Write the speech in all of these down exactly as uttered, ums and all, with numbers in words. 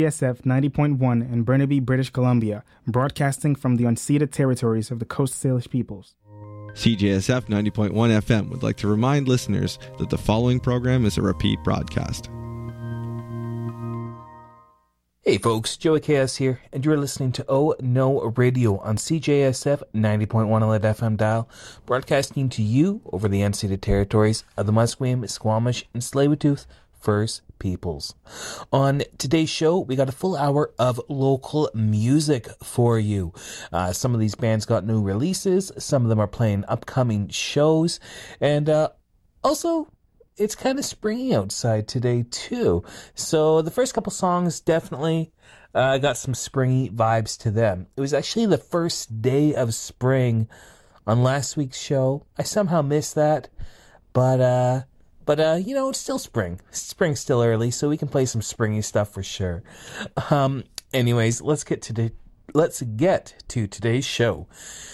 C S F ninety point one in Burnaby, British Columbia, broadcasting from the unceded territories of the Coast Salish peoples. C J S F ninety point one F M would like to remind listeners that the following program is a repeat broadcast. Hey folks, Joey Chaos here, and you're listening to Oh No Radio on C J S F ninety point one L F M dial, broadcasting to you over the unceded territories of the Musqueam, Squamish, and Tsleil-Waututh First Peoples. On today's show, we got a full hour of local music for you. Uh, some of these bands got new releases, some of them are playing upcoming shows, and uh, also, it's kind of springy outside today, too. So the first couple songs definitely uh, got some springy vibes to them. It was actually the first day of spring on last week's show. I somehow missed that, but... uh But, uh, you know, it's still spring. Spring's still early, so we can play some springy stuff for sure. Um, anyways, let's get to the, let's get to today's show.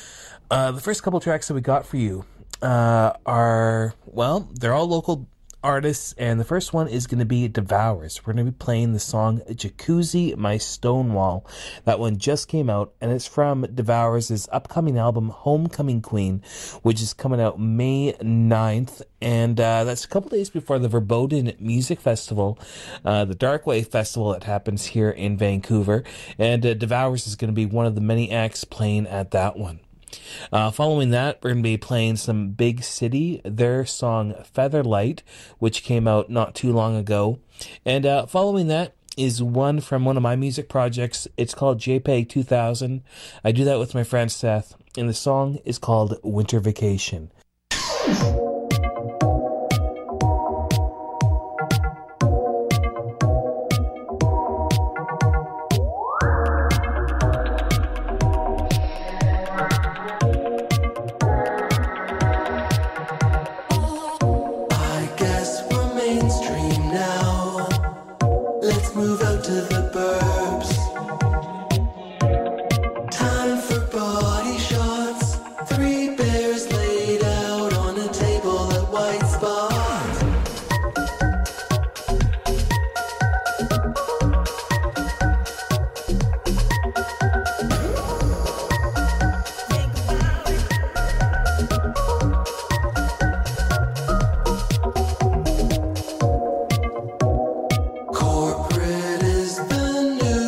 Uh, the first couple tracks that we got for you uh, are, well, they're all local artists, and the first one is going to be Devours. We're going to be playing the song Jacuzzi My Stonewall. That one just came out, and it's from Devours' upcoming album Homecoming Queen, which is coming out May ninth, and uh, that's a couple days before the Verboten Music Festival, uh, the Darkwave Festival that happens here in Vancouver, and uh, Devours is going to be one of the many acts playing at that one. Uh, following that, we're going to be playing some Big City, their song Featherlight, which came out not too long ago. And uh, following that is one from one of my music projects. It's called JPEG two thousand. I do that with my friend Seth, and the song is called Winter Vacation. Corporate is the new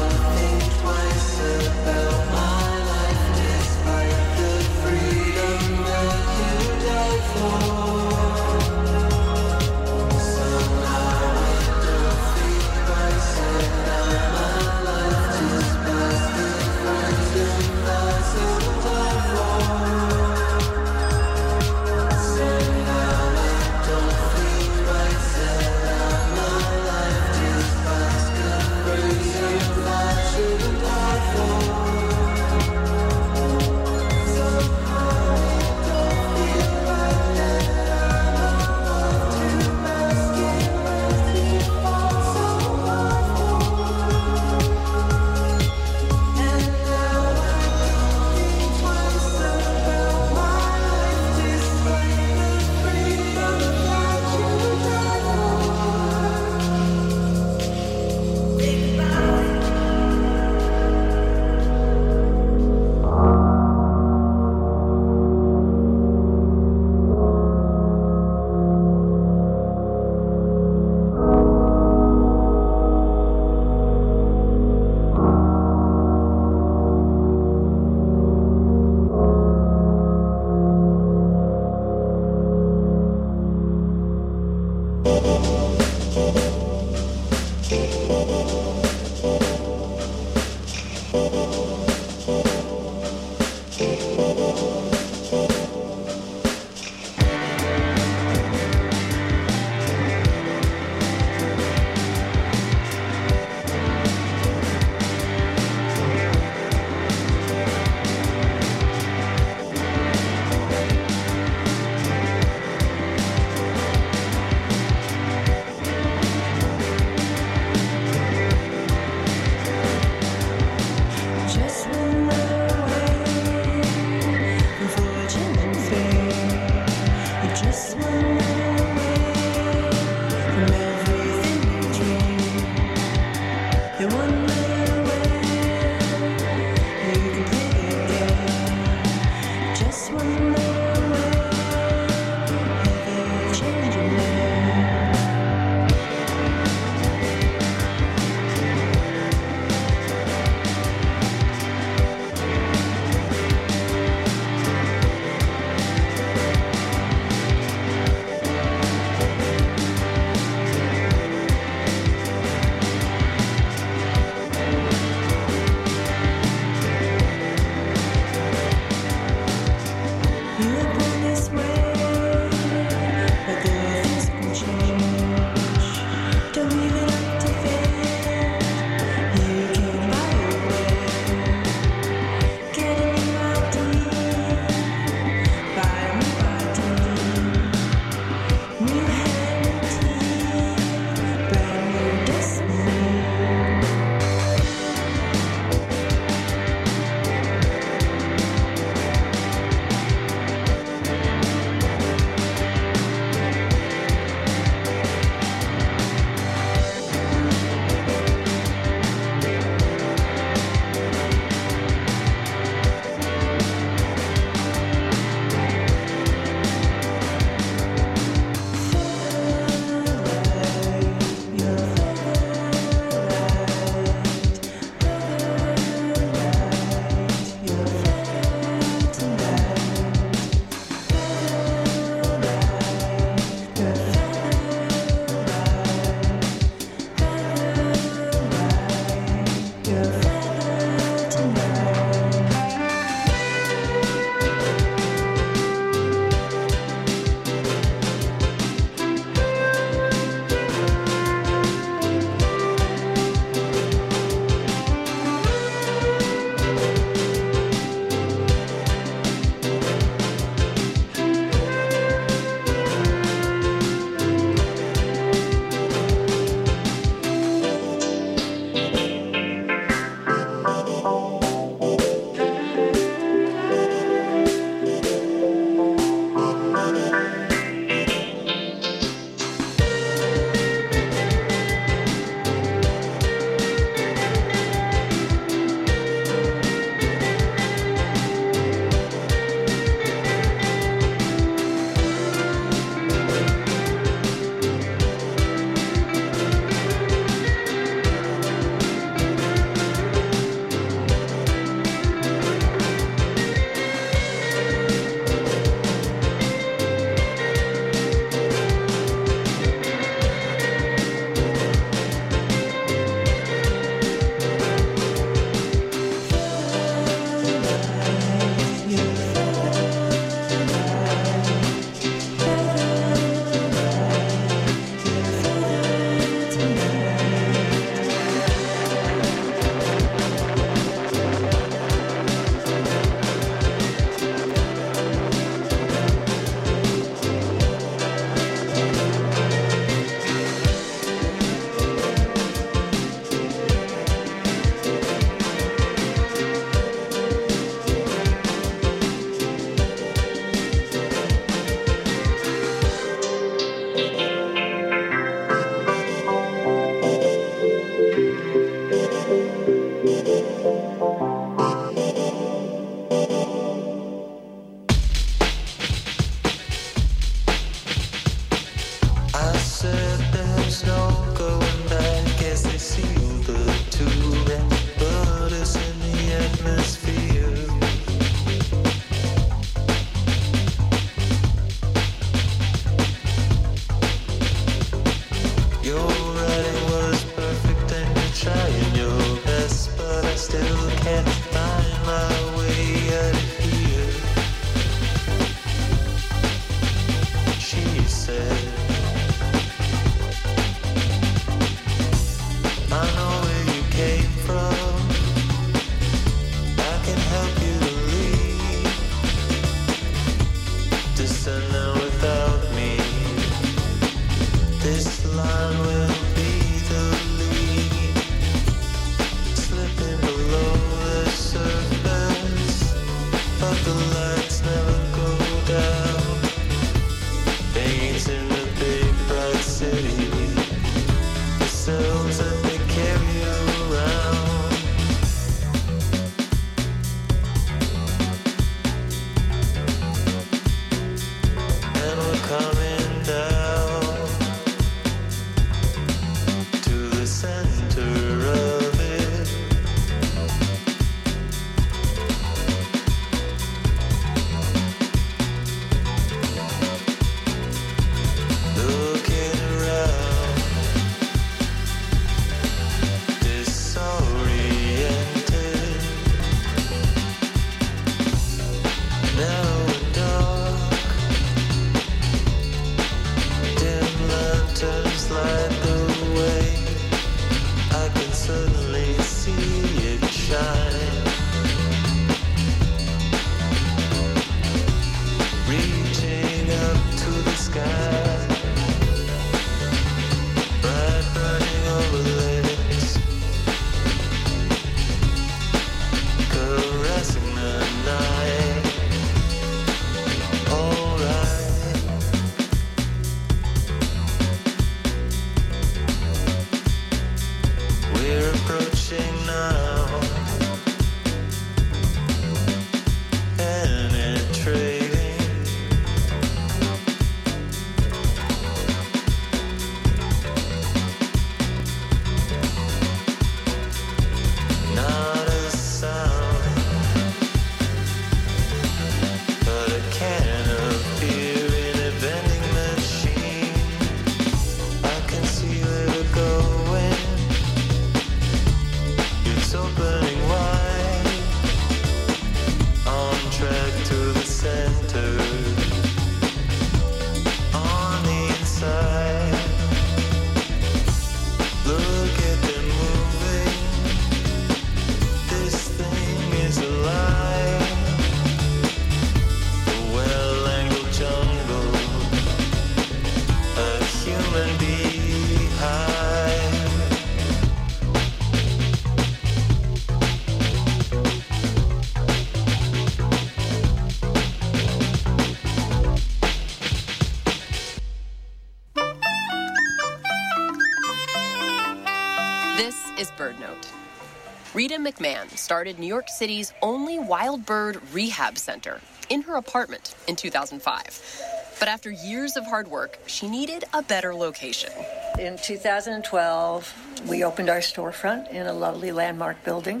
Bird Note. Rita McMahon started New York City's only wild bird rehab center in her apartment in two thousand five. But after years of hard work, she needed a better location. In two thousand twelve, we opened our storefront in a lovely landmark building,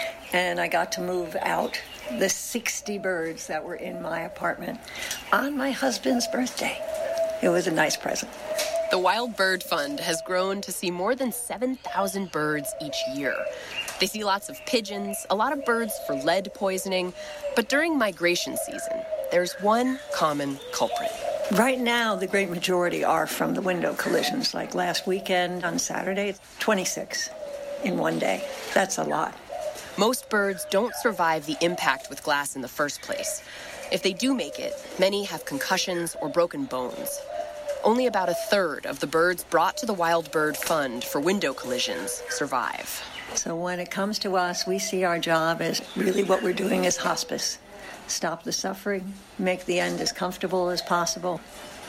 and I got to move out the sixty birds that were in my apartment on my husband's birthday. It was a nice present. The Wild Bird Fund has grown to see more than seven thousand birds each year. They see lots of pigeons, a lot of birds for lead poisoning, but during migration season, there's one common culprit. Right now, the great majority are from the window collisions. Like last weekend on Saturday, twenty-six in one day. That's a lot. Most birds don't survive the impact with glass in the first place. If they do make it, many have concussions or broken bones. Only about a third of the birds brought to the Wild Bird Fund for window collisions survive. So when it comes to us, we see our job as really what we're doing is hospice. Stop the suffering, make the end as comfortable as possible.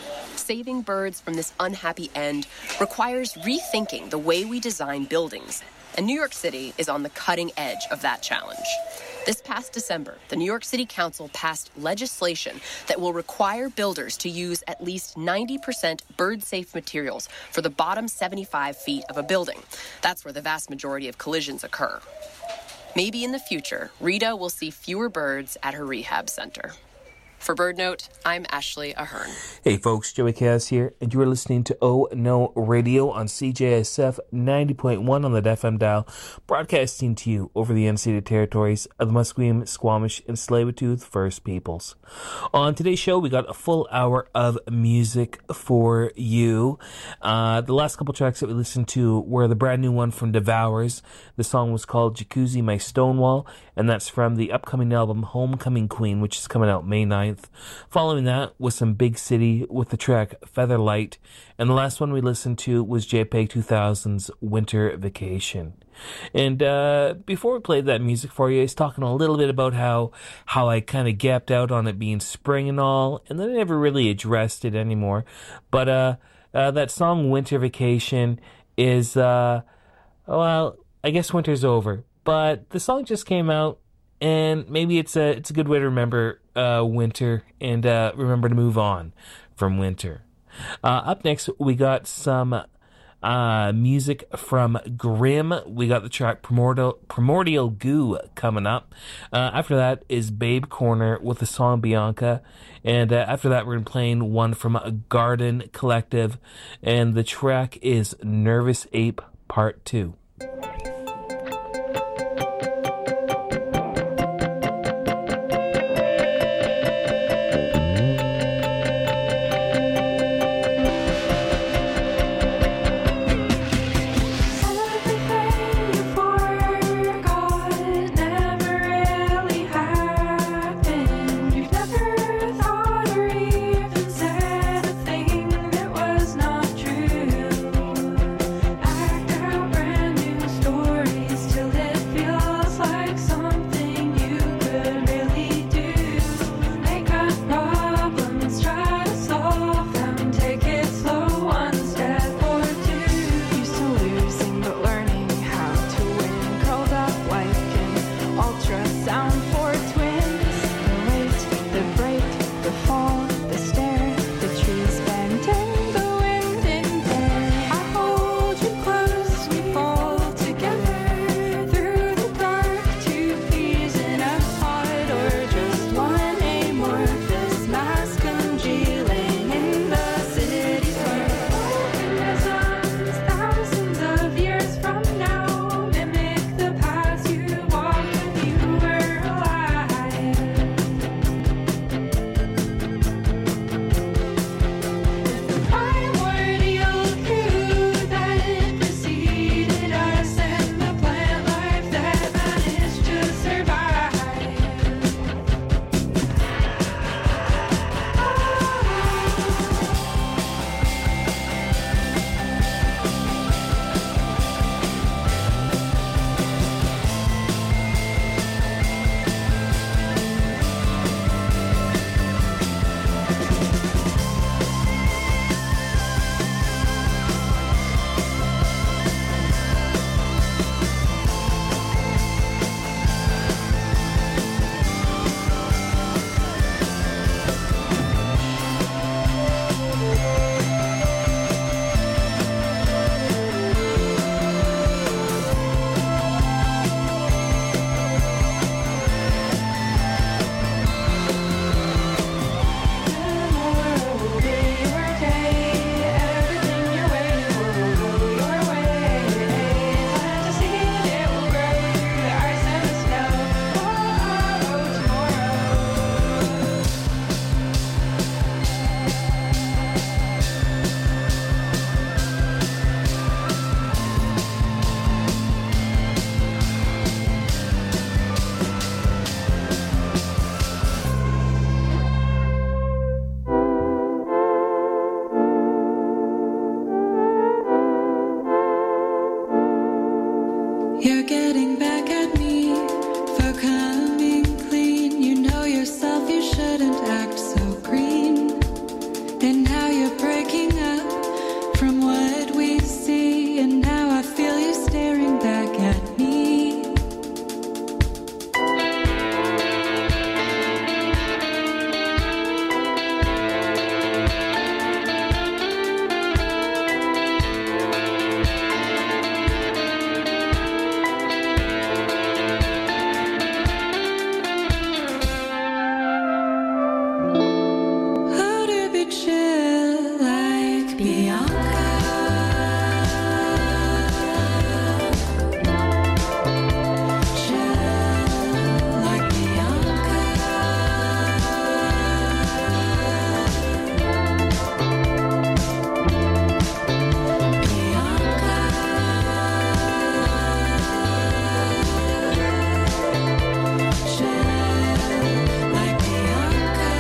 Saving birds from this unhappy end requires rethinking the way we design buildings, and New York City is on the cutting edge of that challenge. This past December, the New York City Council passed legislation that will require builders to use at least ninety percent bird-safe materials for the bottom seventy-five feet of a building. That's where the vast majority of collisions occur. Maybe in the future, Rita will see fewer birds at her rehab center. For Bird Note, I'm Ashley Ahern. Hey folks, Joey Chaos here, and you are listening to Oh No Radio on C J S F ninety point one on the F M dial, broadcasting to you over the unceded territories of the Musqueam, Squamish, and Tsleil-Waututh First Peoples. On today's show, we got a full hour of music for you. Uh, the last couple tracks that we listened to were the brand new one from Devours. The song was called Jacuzzi My Stonewall, and that's from the upcoming album Homecoming Queen, which is coming out May ninth. Following that was some Big City with the track Featherlight, and the last one we listened to was JPEG two thousand's Winter Vacation. And uh, before we played that music for you, I was talking a little bit about how how I kind of gapped out on it being spring and all, and then I never really addressed it anymore. But uh, uh, that song Winter Vacation is, uh, well, I guess winter's over. But the song just came out, and maybe it's a it's a good way to remember uh, winter and uh, remember to move on from winter. Uh, up next, we got some uh, music from Grimm. We got the track Primordial, Primordial Goo coming up. Uh, after that is Babe Corner with the song Bianca. And uh, after that, we're going to be playing one from Garden Collective. And the track is Nervous Ape Part two. Store And now you're breaking up from what we see, and now I feel you staring back at me. How to be chill like Bianca. Chill like Bianca. Bianca. Chill like Bianca.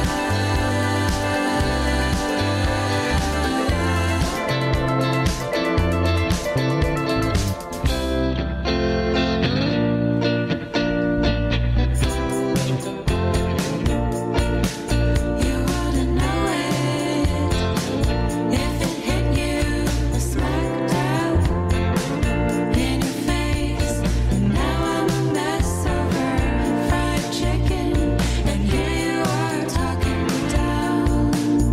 You wouldn't know it if it hit you smack down in your face. And now I'm a mess over fried chicken, and here you are talking me down.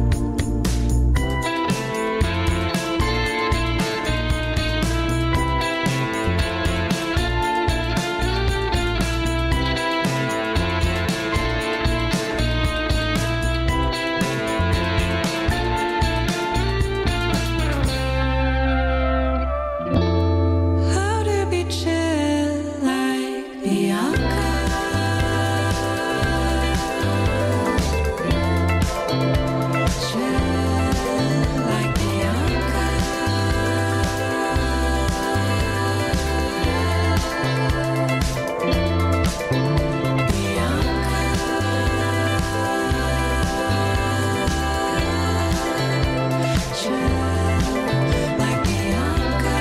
How to be chill like Bianca. Chill like Bianca. Bianca. Chill like Bianca.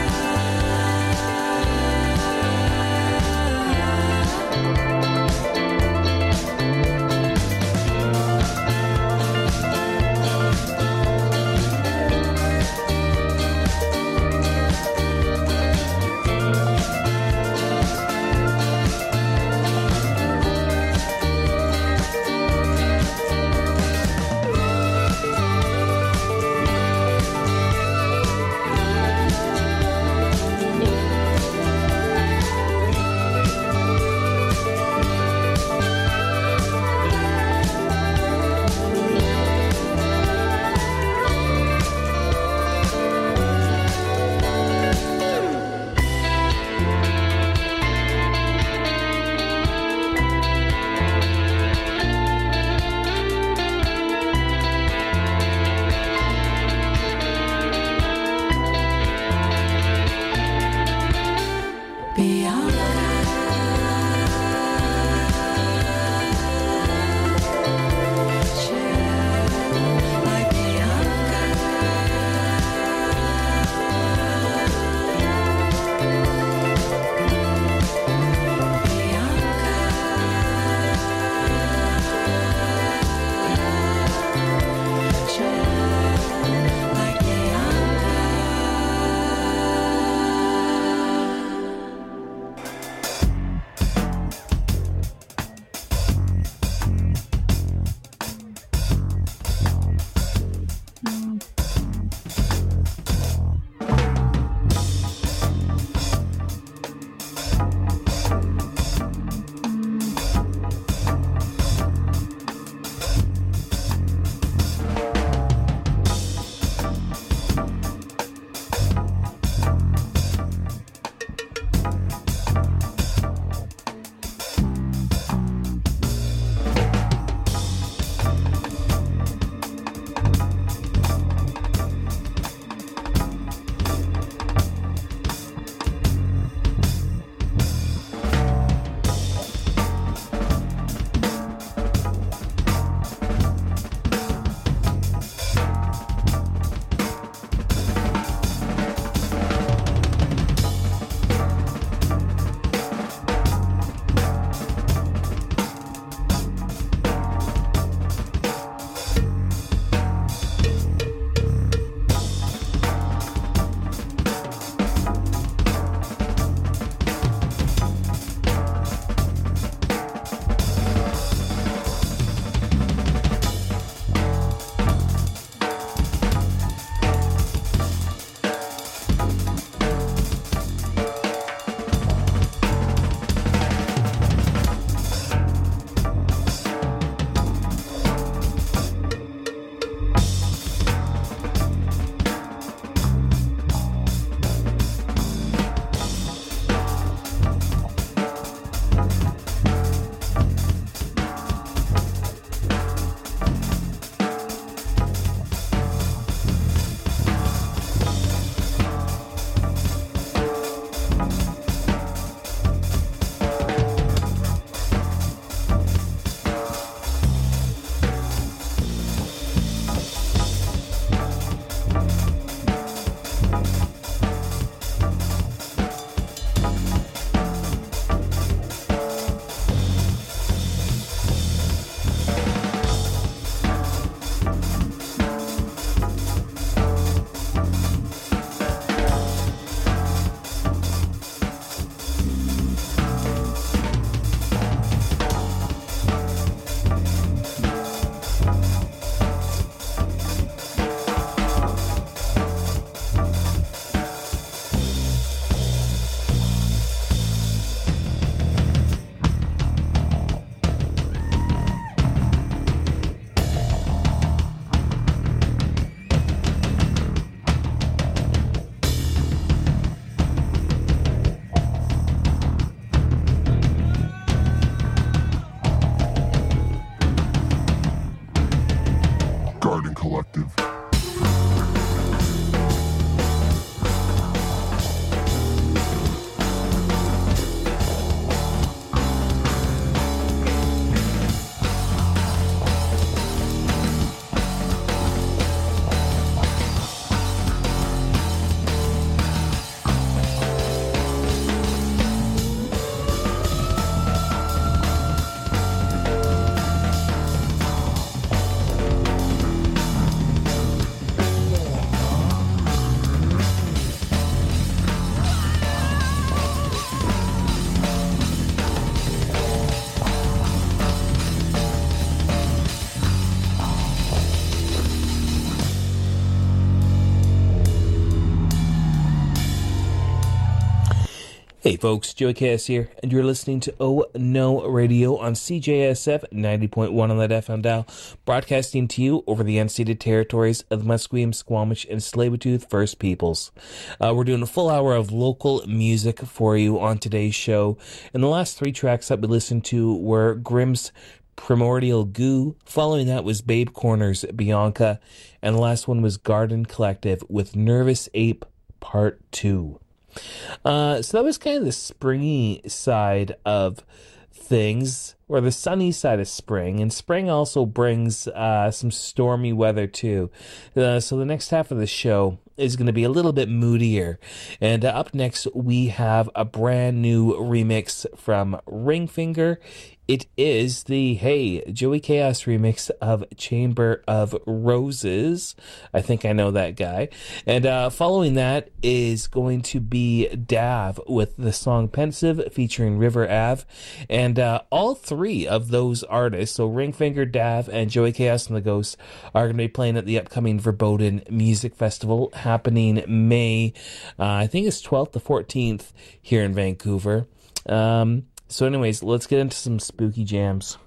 Hey folks, Joey K S here, and you're listening to Oh No Radio on C J S F ninety point one on that F M dial, broadcasting to you over the unceded territories of the Musqueam, Squamish, and Tsleil-Waututh First Peoples. Uh, we're doing a full hour of local music for you on today's show, and the last three tracks that we listened to were Grimm's Primordial Goo. Following that was Babe Corner's Bianca, and the last one was Garden Collective with Nervous Ape Part two. Uh, so that was kind of the springy side of things, or the sunny side of spring, and spring also brings uh, some stormy weather too. Uh, so the next half of the show is going to be a little bit moodier, and uh, up next we have a brand new remix from Ringfinger. It is the Hey Joey Chaos remix of Chamber of Roses. I think I know that guy. And uh, following that is going to be Dav with the song Pensive featuring River Ave. And uh, all three of those artists, so Ringfinger, Dav, and Joey Chaos and the Ghosts, are going to be playing at the upcoming Verboten Music Festival happening May, uh, I think it's twelfth to fourteenth here in Vancouver. Um... So anyways, let's get into some spooky jams.